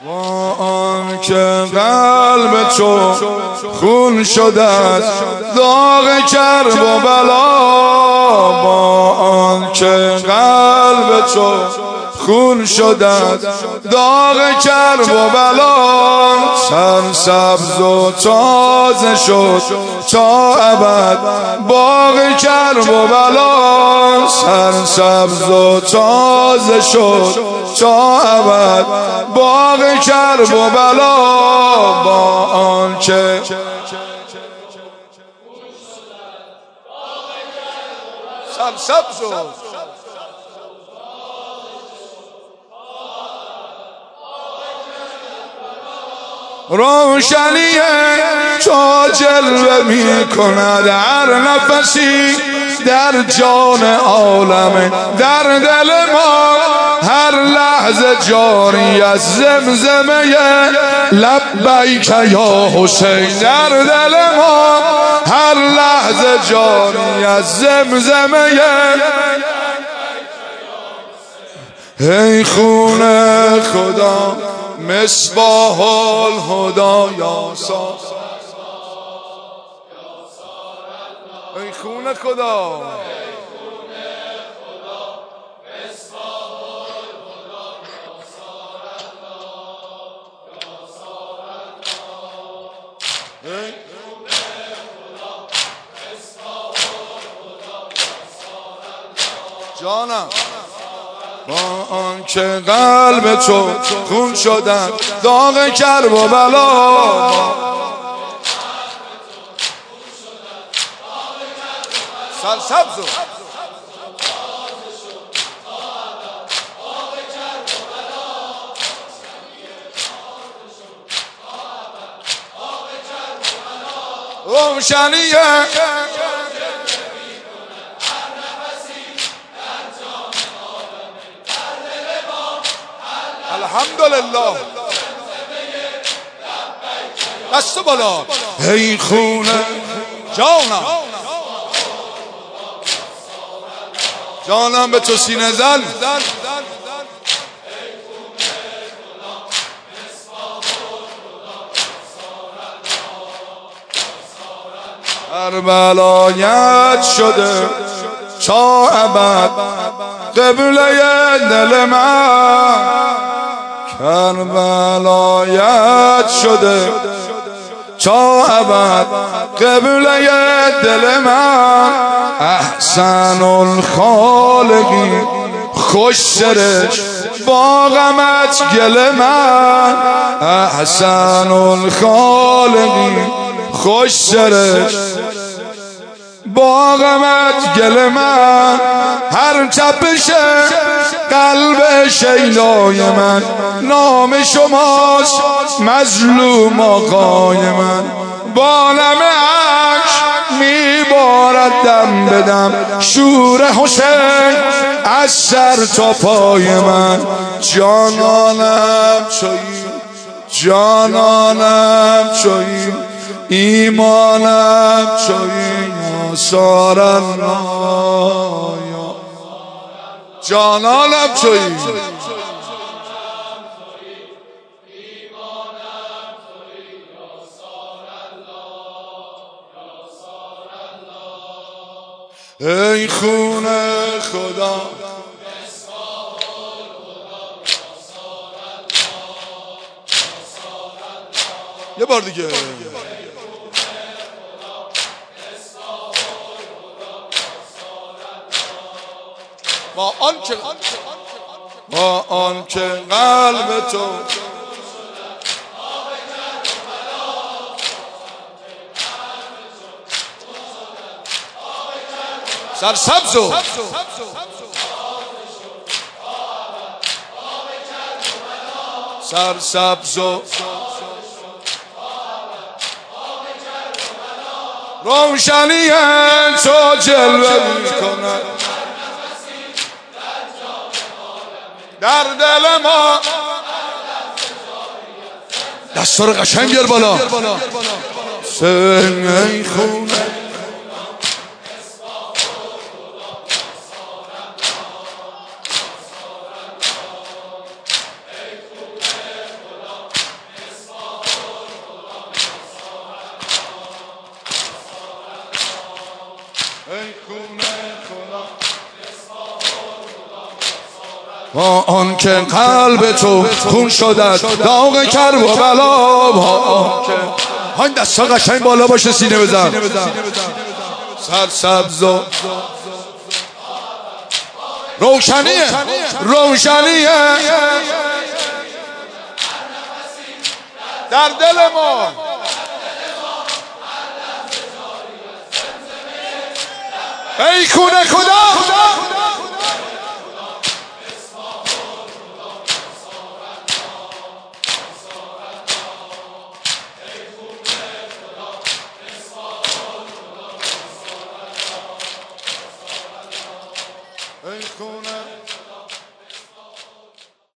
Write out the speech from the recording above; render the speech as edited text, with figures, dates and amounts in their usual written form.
با آنکه قلب تو خون شده است داغ کرب و بلا، با آنکه قلب تو خون شده است داغ کرب و بلا، سرسبز و تازه شد تا ابد باغ کرب و بلا، سرسبز و تازه شد تا ابد باغ کرب و بلا، با آنکه سرسبز شد روشنی تو جلوه می کند هر نفسی در جان عالم، در دل ما هر لحظه جاری از زمزمه لبیک یا حسین، در دل ما هر لحظه جاری از زمزمه ای خون خدا مصباح الهدا یا سار، ای خون خدا جانم، با آنکه قلب تو خون شدن داغ کرب و بلا، سرسبز روشنیه الحمدلله دست بالا ای خونه جانم، جانم به تو سینه زن، کربلایت شده تا ابد قبله دل من، کربلایت شده تا ابد قبله دل من، احسن الخالقی خوش سرش با غمت گل من، احسن الخالقی خوش سرش با غمت گل من، هر تپش قلب شیدای من نام شماست مظلوم آقای من، با نم عشق میبارد دم بدم شور حسین از سر تا پای من، جانانم چویی جانانم چویی ایمانم چویی یا سار الله، جانانم چویی ای خون خدا یه بار دیگه با آنکه قلب تو سرسبز سرسبز روشنی تو جلوه می کند در دل ما، دستا رو قشنگ بیار بالا، ای خونه آن که قلب تو خون شدد داغ کرب و بلا های دستا قشنگ بالا باشه سینه بزن سرسبز و روشنیه در دل ما ای خونه خدا